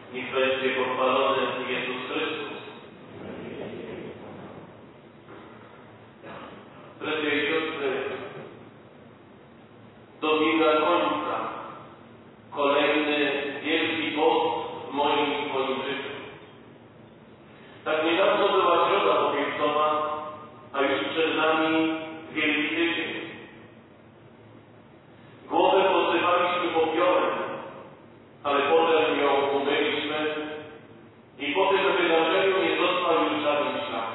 Niech będzie pochwalony Jezus Chrystus. Bracia i siostry, dobiega końca kolejny wielki post w moim i twoim życiu. Tak niedawno była Środa Popielcowa, a już przed nami Wielki Tydzień. Głowę posypaliśmy popiołem, ale potem ją umyliśmy i po tym wydarzeniu nie został już żaden ślad.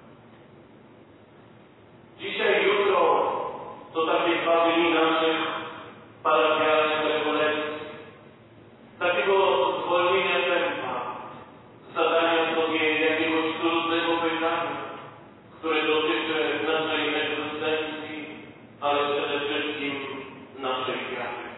Dzisiaj i jutro to takie 2 dni naszych parafialnych rekolekcji, takiego zwolnienia tempa, zadania sobie jakiegoś trudnego pytania, które dotyczy naszej egzystencji, ale przede wszystkim naszej wiary.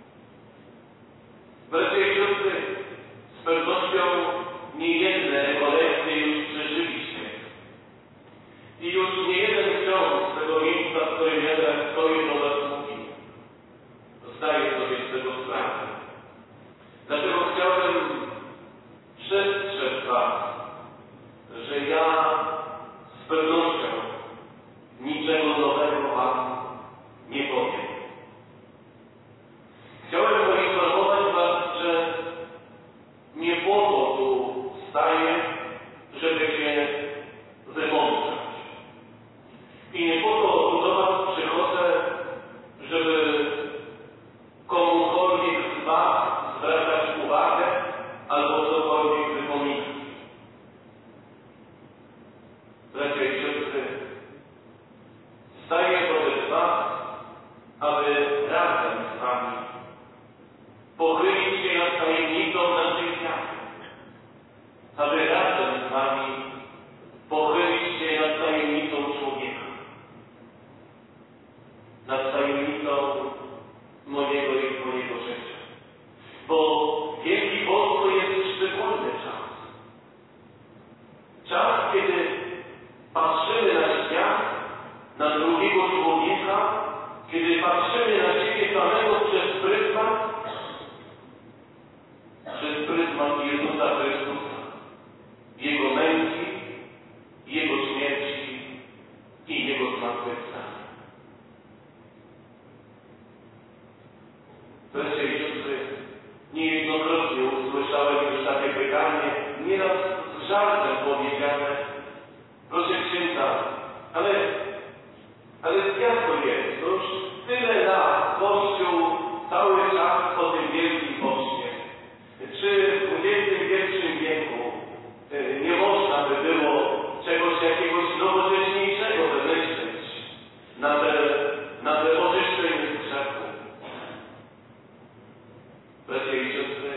Bracia i siostry, z pewnością niejedne rekolekcje już przeżyliście. I już nie jeden ksiądz z tego miejsca, w którym ja teraz stoję, do was mówi. Zdaję sobie z tego sprawę. Dlatego chciałem przestrzec was, że ja z pewnością niczego nowego wam nie powiem. Chciałem poinformować was, że nie po to tu staję, żeby się wymądrzać. I nie po to tu do was przychodzę, żeby komukolwiek z was zwracać uwagę albo cokolwiek wypominać. Bracia i siostry, staję wobec was, aby razem z wami pochylić się nad tajemnicą naszej wiary, aby razem z wami pochylić się nad tajemnicą człowieka, nad tajemnicą mojego i twojego życia. Bo Wielki Post to jest szczególny czas. Czas, kiedy patrzymy na świat, na drugiego człowieka, kiedy patrzymy na siebie samego przez pryzmat Jezusa Chrystusa, Jego męki, Jego śmierci i Jego zmartwychwstania. Bracia i siostry, niejednokrotnie usłyszałem już takie pytanie, nieraz z żartem powiedziane: proszę księdza, ale jak to jest? To już tyle lat Kościół cały czas po tym Wielkim Poście. Czy w XXI wieku nie można by było czegoś jakiegoś nowocześniejszego wymyśleć na te oczyszczenie grzechu? Bracia i siostry,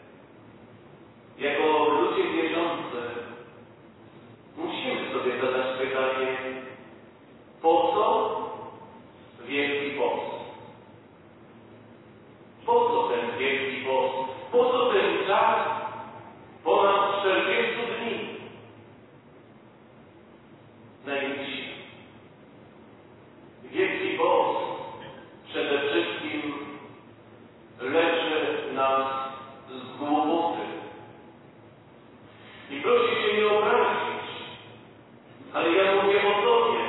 jako ludzie wierzący musimy sobie zadać pytanie, po co Wielki Post? Po co ten Wielki Post? Po co ten czas ponad 40 dni? Najmniejszy. Wielki Post przede wszystkim leczy nas z głupoty. I proszę się nie obrazić, ale ja mówię o sobie.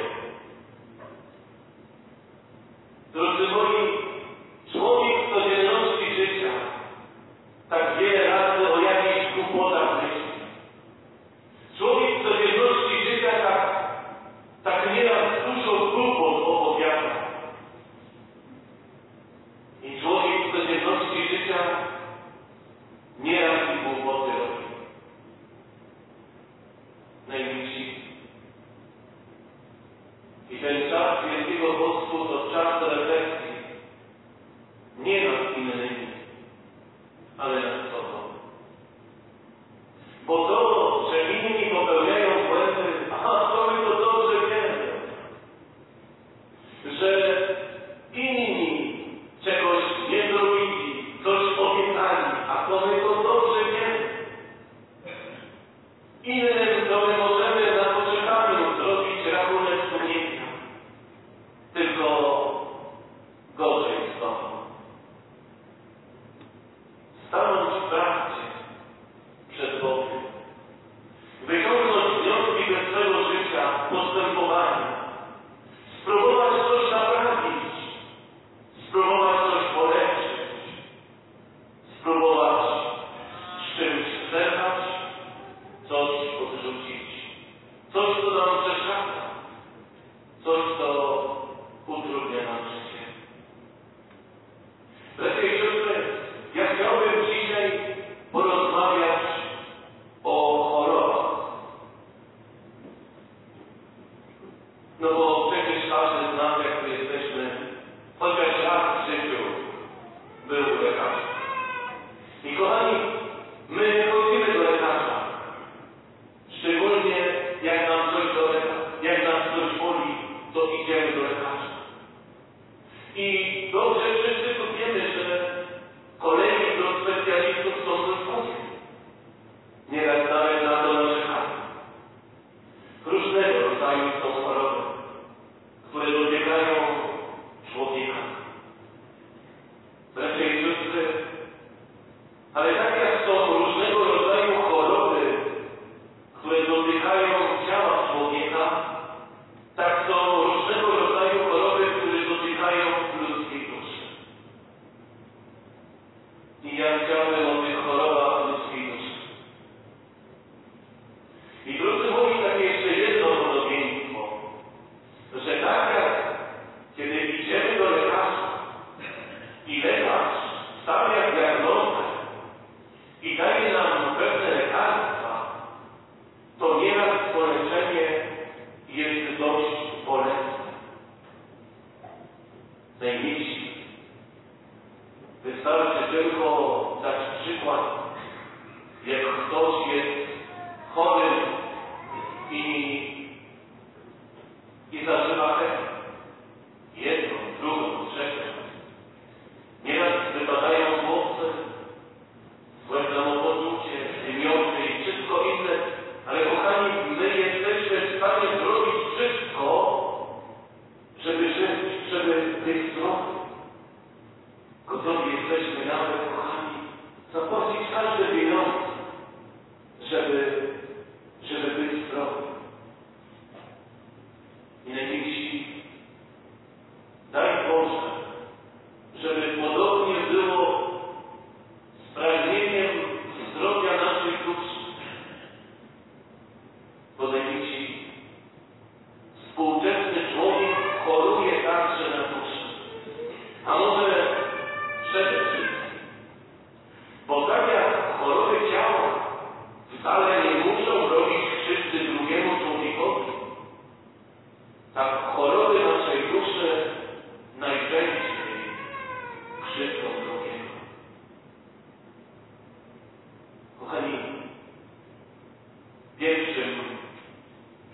Drodzy moi, człowiek w codzienności życia tak wiele razy o jakichś głupotach myśli. Człowiek w codzienności życia tak nieraz dużo głupot opowiada. I człowiek w codzienności życia nieraz i głupoty robi.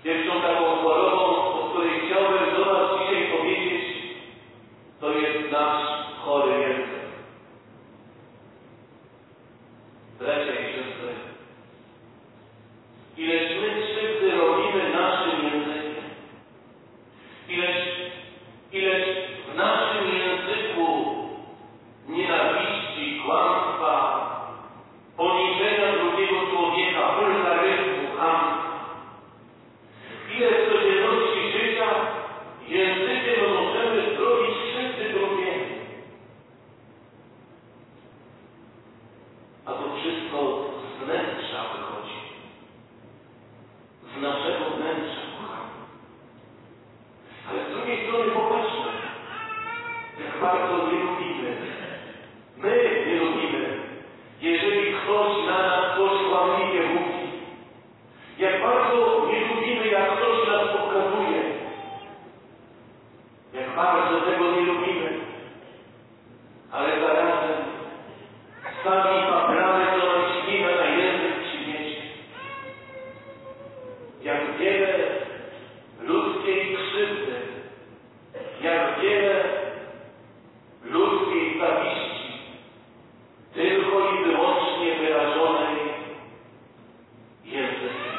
Pierwszą taką chorobą, o której chciałbym do nas dzisiaj powiedzieć, to jest nasz chory język. Bracia i siostry, ileż my krzywdy robimy naszym językiem, ileż w naszym języku nienawiści, kłamstwa, poniżenia drugiego człowieka, wulgaryzmu, chamstwa. Ile w codzienności życia językiem możemy zrobić krzywdy drugiemu. A to wszystko z wnętrza wychodzi. Z naszego wnętrza, kochani. Ale z drugiej strony popatrzmy, jak bardzo nie lubimy. My nie lubimy, jeżeli ktoś na nas coś kłamliwie mówi. Jak bardzo nie lubimy, jak ktoś nas pokazuje. Jak bardzo tego nie lubimy. Ale zarazem sami paplamy, co nam ślina na język przyniesie. Jak wiele ludzkiej krzywdy, jak wiele ludzkiej zawiści, tylko i wyłącznie wyrażonej językiem.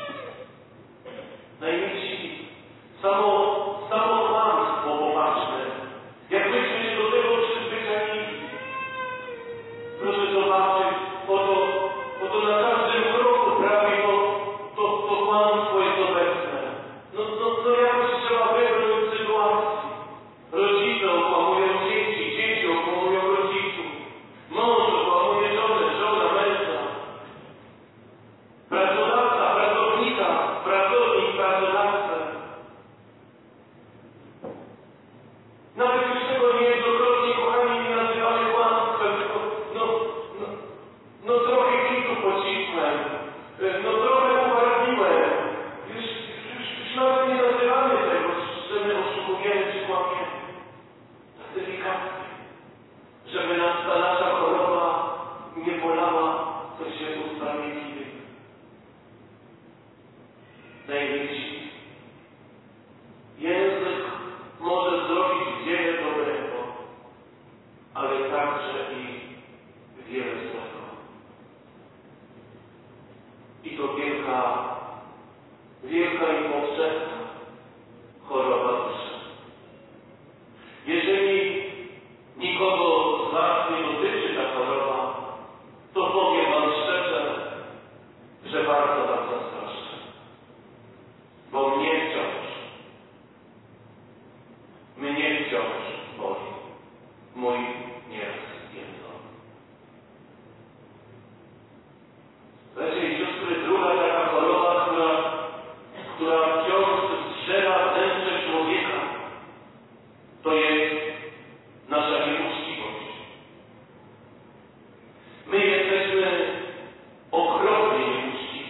Najmilsi, samo kłamstwo, popatrzmy, jak myśmy się do tego przyzwyczaili. Proszę zobaczyć, oto na każdym kroku prawie to kłamstwo jest obecne. No jakoś trzeba wybrać sytuacji. Rodzice okłamują dzieci, dzieci okłamują rodziców. Mąż okłamuje żonę, żona męża. Pracodawca, pracownika, pracownik, pracodawcę. Nawet już tego niejednokrotnie, kochani, nie nazywamy kłamstwem, tylko trochę kliku pocisnąłem, trochę uwarliłem. Już nawet nie nazywamy tego, że my oszukujemy czy kłamiemy. Tak delikatnie, żeby nas ta nasza choroba nie bolała, to się usprawiedliwi. Najmilsi, język może zrobić wiele dobrego, ale także i wiele złego. I to wielka i powszechna choroba duszy. Jeżeli nikogo z was nie dotyczy ta choroba, to powiem wam szczerze, że bardzo was zazdroszczę. Bo mnie wciąż boli mój nieraz język. Bracia i siostry, druga taka choroba, która wciąż zżera wnętrze człowieka, to jest nasza nieuczciwość. My jesteśmy okropnie nieuczciwi.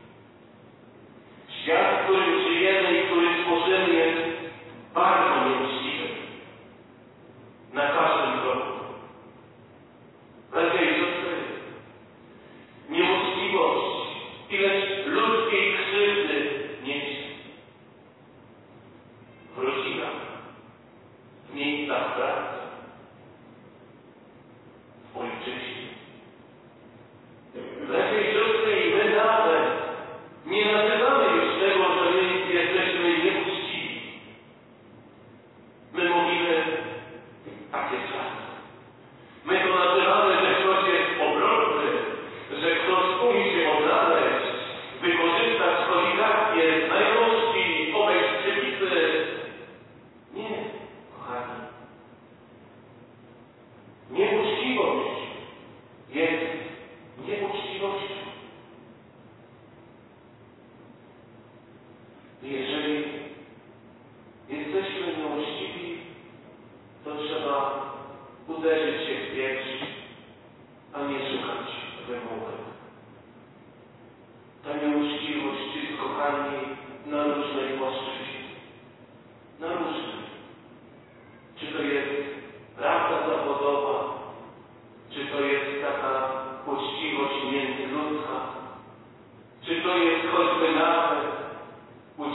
Świat, w którym żyjemy i który tworzymy, jest bardzo nieuczciwy. Na każdym kroku. Bracia i siostry, nieuczciwość, ileż ludzkiej krzywdy niesie. W rodzinach, w miejscach pracy, w ojczyźnie. Bracia i siostry, i my nawet nie nazywamy już tego, że my jesteśmy nieuczciwi. My mówimy takie czasy. My to nazywamy, że ktoś jest obrotny, że ktoś umie się odnaleźć, wykorzystać oligarchię, znajomości, obejść przepisy. Nie, kochani. Nieuczciwość jest nieuczciwością. Jeżeli jesteśmy nieuczciwi, to trzeba uderzyć się w pierś, a nie szukać wymówek. Ta nieuczciwość jest, kochani, na różnej płaszczyźnie. Na różnej. Czy to jest praca zawodowa, czy to jest taka uczciwość międzyludzka, czy to jest choćby nawet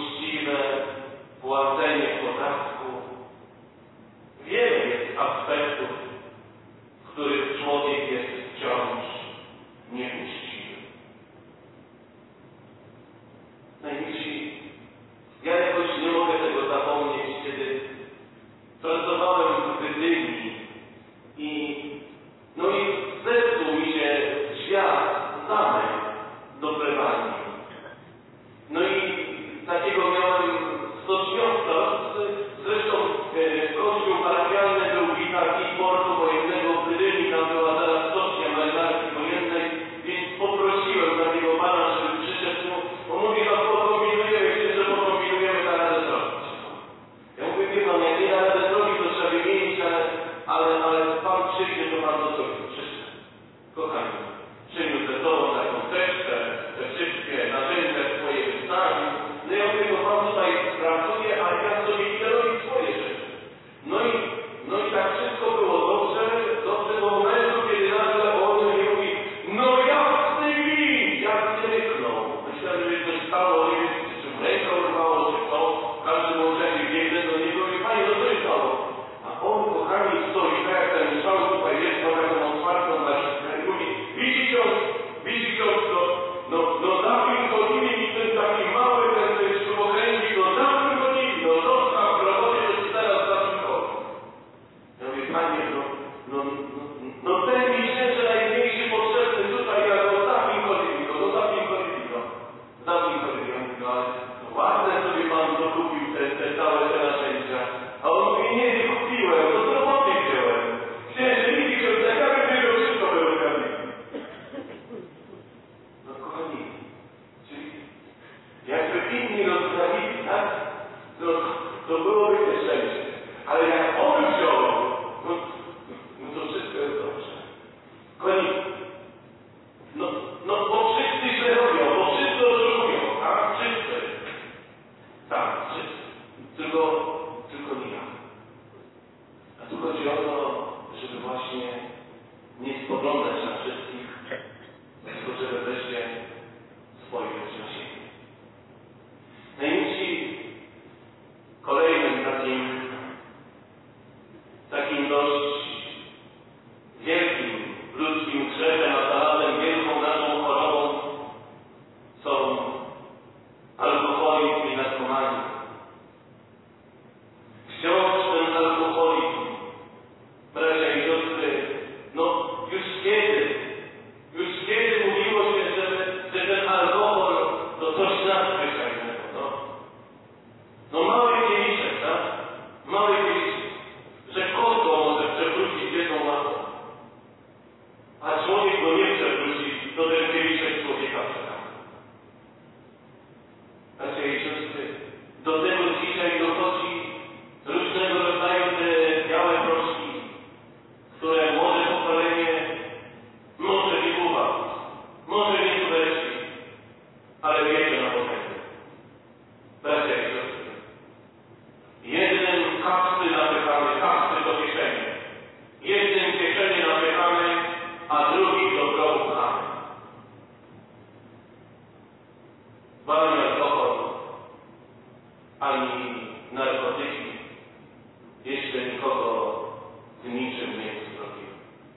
ani alkohol, ani narkotyki jeszcze nikogo z niczym nie uzdrowiły.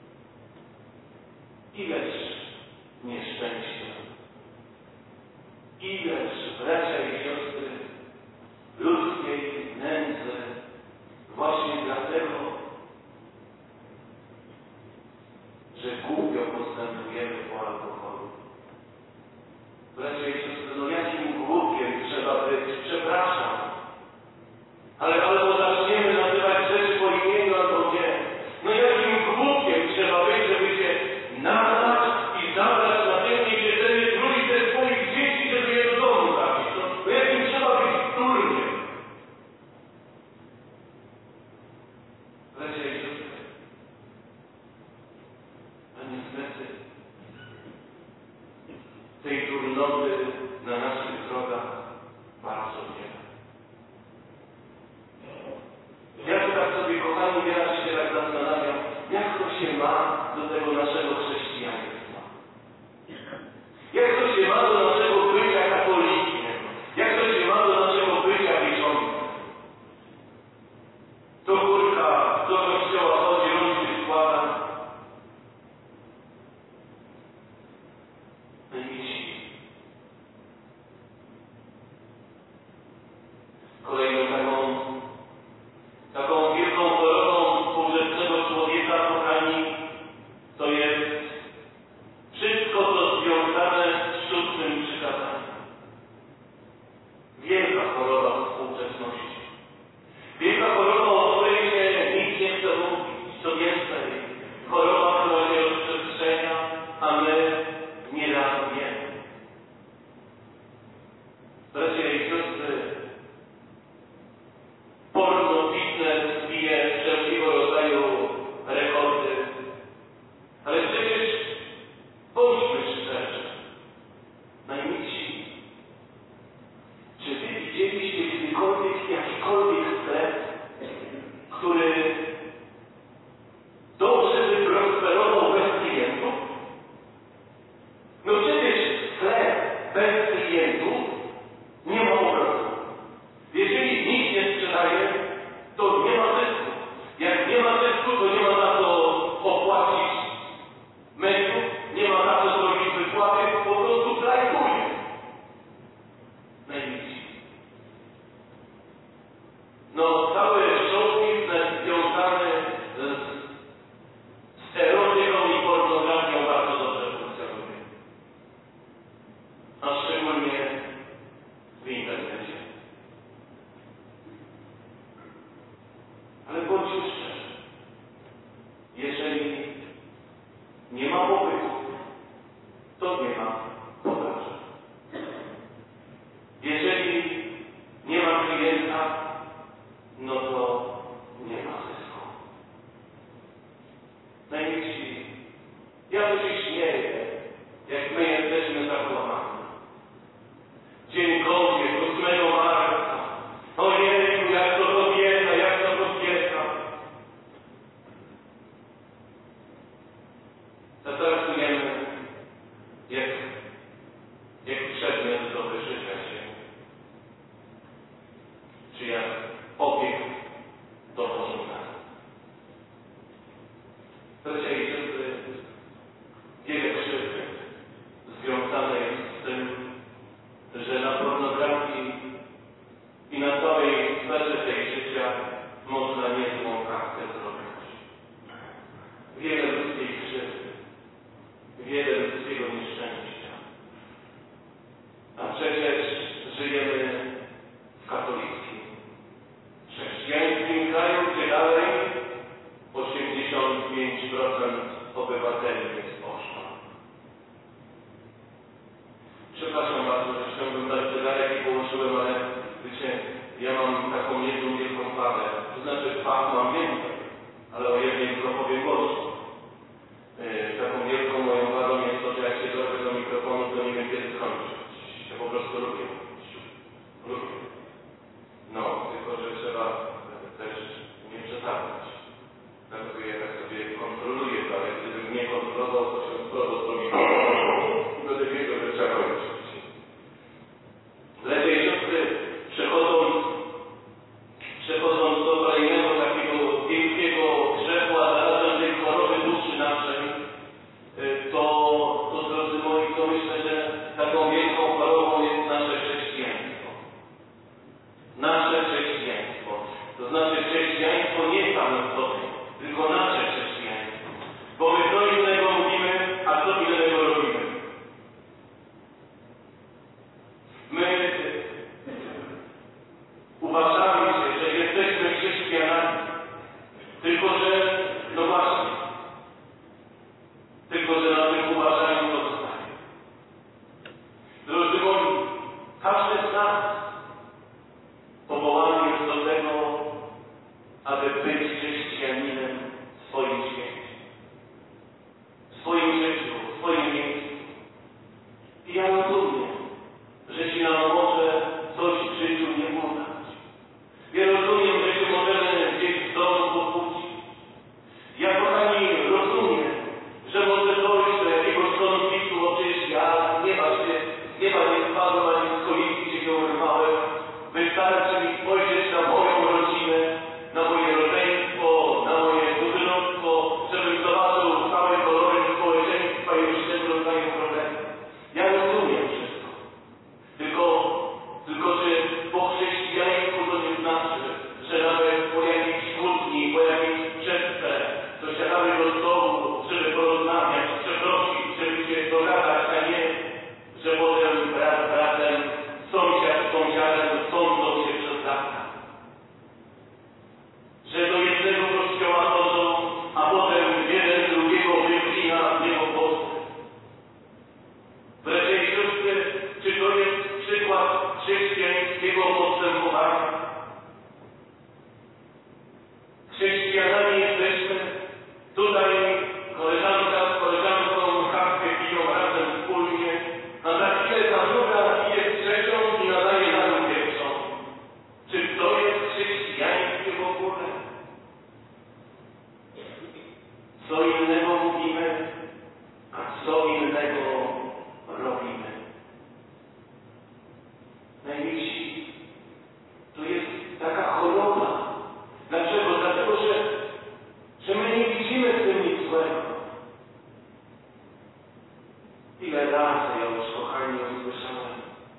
Ileż nieszczęścia, ileż, bracia i siostry, ludzkiej nędzy właśnie dlatego, że głupio postępujemy po alkoholu. Bracia i siostry, no jakim głupiem trzeba być? Przepraszam. Ale albo zaczniemy nazywać rzeczy po imieniu, albo nie. No jakim głupiem trzeba być, żeby się nadać i zabrać na tylnie siedzenie trójkę swoich dzieci, żeby je do domu zabić. No jakim trzeba być durniem? Bracia i siostry, a niestety tej durnoty na naszych drogach bardzo wiele. Ja tu tak sobie, kochani, nieraz się tak zastanawiam, jak to się ma do tego naszego chrześcijaństwa. Jak to się ma do naszego bycia katolikiem. Jak to się ma do naszego bycia wierzącym. Do kurka, do kościoła chodzi, rączki składa. Kolejną taką wielką chorobą współczesnego człowieka, kochani, to jest wszystko, co związane z szóstym przykazaniem. Wielka choroba współczesności. Wielka choroba, o której się nikt nie chce mówić. Co więcej, choroba, która się rozprzestrzenia, a my nieraz wiemy. Bracia i siostry, porno, fitness bije wszelkiego rodzaju rekordy. Ale przecież bądźmy szczerzy. Najmilsi, czy wy widzieliście kiedykolwiek jakikolwiek sklep, który dobrze by prosperował bez klientów? No przecież sklep bez klientów nie ma obrotu. Jeżeli nikt nie sprzedaje, to nie ma zysku. Jak nie ma zysku, to nie ma za co opłacić mediów, nie ma za co zrobić wypłaty, po prostu strajkuje. Najmilsi. No, cały show biznes związany z erotyką i pornografią bardzo dobrze funkcjonuje. A szczególnie w internecie. Ale bądźmy szczerzy. Jeżeli nie ma popytu, to nie ma podaży. Jeżeli nie ma klienta, no to nie ma zysku. Najmilsi, ja tu się śmieję, jak my jesteśmy zakłamani. Dzień kobiet, 8 marca. Ojej, jak to kobieta, jak to kobieta. A traktujemy jak przedmiot do wyżycia się. Czy jak obiekt do pożądania. Bracia i siostry, wiele krzywdy związane jest z tym, że na pornografii i na całej sferze tej życia można niezłą kasę zrobić. Wiele ludzkiej krzywdy, wiele ludzkiego nieszczęścia. A przecież żyjemy w katolickim, chrześcijańskim kraju, gdzie dalej 85% obywateli jest poszła. Przepraszam bardzo, że ściągłem ten zegarek i położyłem, ale wiecie, ja mam taką jedną wielką wadę. To znaczy fach mam więcej, ale o jednej tylko powiem głośno. Taką wielką moją wadą jest to, że jak się dorwę do mikrofonu, to nie wiem kiedy skończyć. Ja po prostu lubię. Lubię. No, tylko że trzeba też nie przesadzać. Dlatego ja tak sobie kontroluję to, ale gdybym nie kontrolował, to się sporo zrobił. I będę wiedział, że trzeba kończyć. I ja rozumiem, że się nam może coś w życiu nie udać. Ja rozumiem, że się możemy gdzieś w domu pokłócić. Ja, kochani, rozumiem, że może dojść do jakiegoś konfliktu, bo przecież ja nie spadłem, ani z kolizji się nie urwałem. Wystarczy mi spojrzeć na moją rodzinę, na moje rodzeństwo, na moje kuzynostwo, żebym zobaczył całe kolory społeczeństwa i różnego rodzaju problemy. Ja rozumiem wszystko. Tylko czy po chrześcijaństwu to nie znaczy, że nawet po jakiejś kłótni, po jakiejś sprzeczce, to siadamy do stołu, żeby porozmawiać, przeprosić, żeby się dogadać, a nie, że potem brat z bratem, sąsiad z sąsiadem sądzą się przez lata. Że do jednego kościoła chodzą, a potem jeden drugiego wyklina w niebo Boże. Bracia i siostry, czy to jest przykład chrześcijańskiego postępowania? Chrześcijanami jesteśmy. Tutaj koleżanka z koleżanką kawkę piją razem wspólnie, a za chwilę ta druga idzie z trzecią i nadaje na nią pierwszą. Czy to jest chrześcijańskie w ogóle? Co innego mówimy, a co innego robimy. Najmilsi, to jest taka choroba. Dlaczego? Dlatego, że my nie widzimy w tym nic złego. Ile razy ja już, kochani, usłyszałem,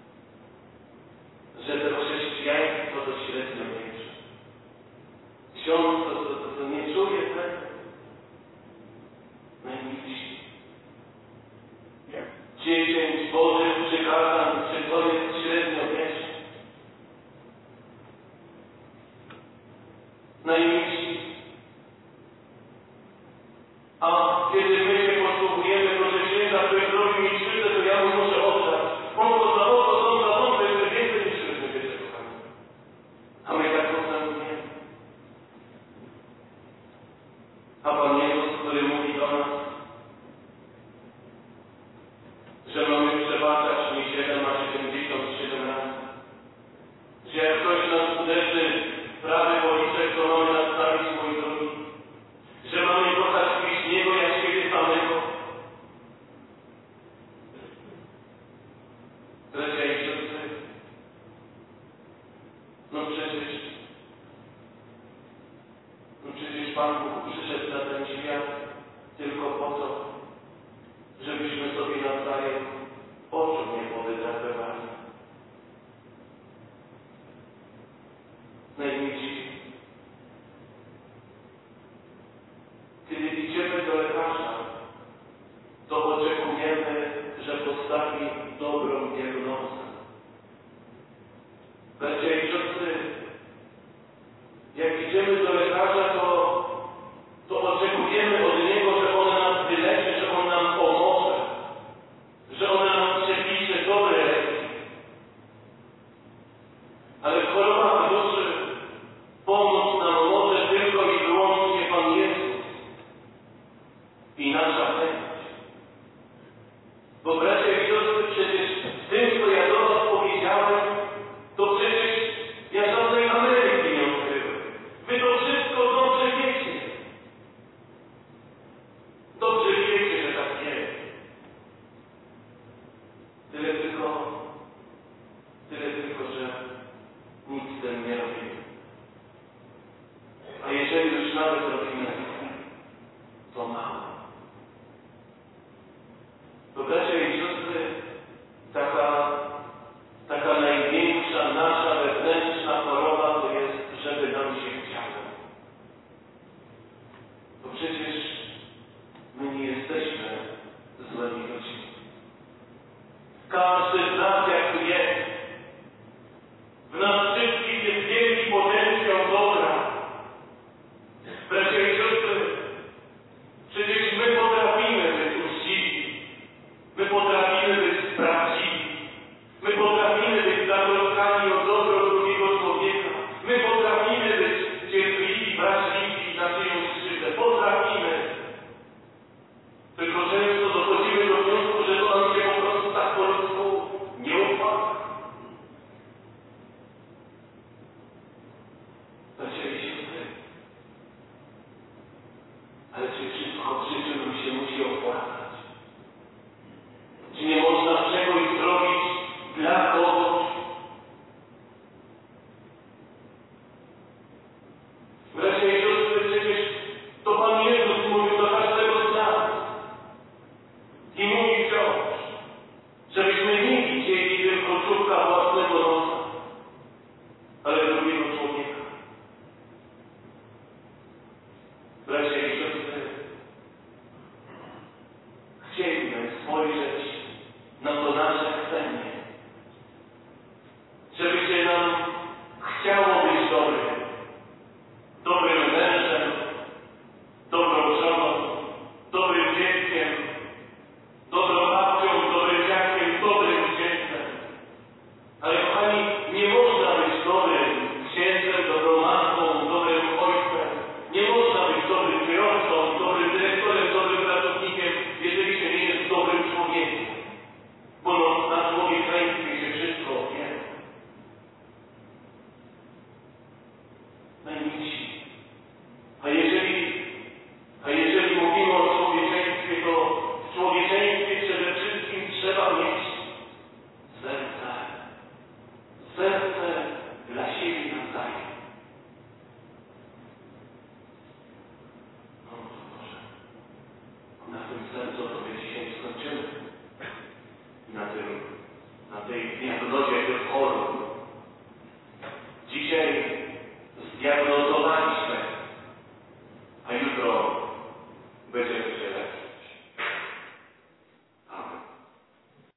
że to chrześcijaństwo to średnio wierzy. Ksiądz to nie czuje tego. Najmilsi. 10 Bożych przykazań, czy to jest średnio wierzy? Najmilsi. A kiedy my się posługujemy, proszę księdza, który zrobi mi krzywdę, to ja mu muszę oddać. Oko za oko, ząb za ząb, to jeszcze więcej niż średnio wierzy, kochani. A my tak postępujemy. A Pan Jezus, który mówi do nas, że mamy przebaczać nie 7, a 77 razy. Że jak ktoś nas uderzy w prawy policzek, to mamy nastawić swój drugi. Że mamy kochać bliźniego jak siebie samego. Bracia i siostry, no przecież Pan Bóg przyszedł na ten świat tylko po to, żebyśmy sobie nawzajem oczu nie powydrapywali. Najmilsi, kiedy idziemy do lekarza, to oczekujemy, że postawi dobrą diagnozę. Bracia i siostry, jak idziemy do lekarza, to oczekujemy od niego, że on nas wyleczy, że on nam pomoże, że on nam przepisze dobre leki. Ale choroba duszy pomóc nam może tylko i wyłącznie Pan Jezus i nasza chęć. Bo bracia i siostry, przecież tym, co ja do Was powiedziałem, to przecież ja żadnej Ameryki nie odkryłem. Wy to wszystko dobrze wiecie. Dobrze wiecie, że tak jest. Tyle tylko, że nic z tym nie robimy. A jeżeli już nawet robimy, to mało. To bracia i siostry, taka największa nasza wewnętrzna choroba to jest, żeby nam się chciało. Bo przecież my nie jesteśmy złymi ludźmi. Każdy z nas, jak tu jest, w nas wszystkich jest wielki potencjał dobra. Bracia i siostry, przecież my potrafimy być uczciwi, my potrafimy być prawdziwi, my potrafimy być zatroskani o dobro drugiego człowieka, my potrafimy być cierpliwi, wrażliwi na czyjąś krzywdę, potrafimy. Tylko często dochodzimy do wniosku, że to nam się po prostu tak po ludzku tej niegodności, jak to wchodzą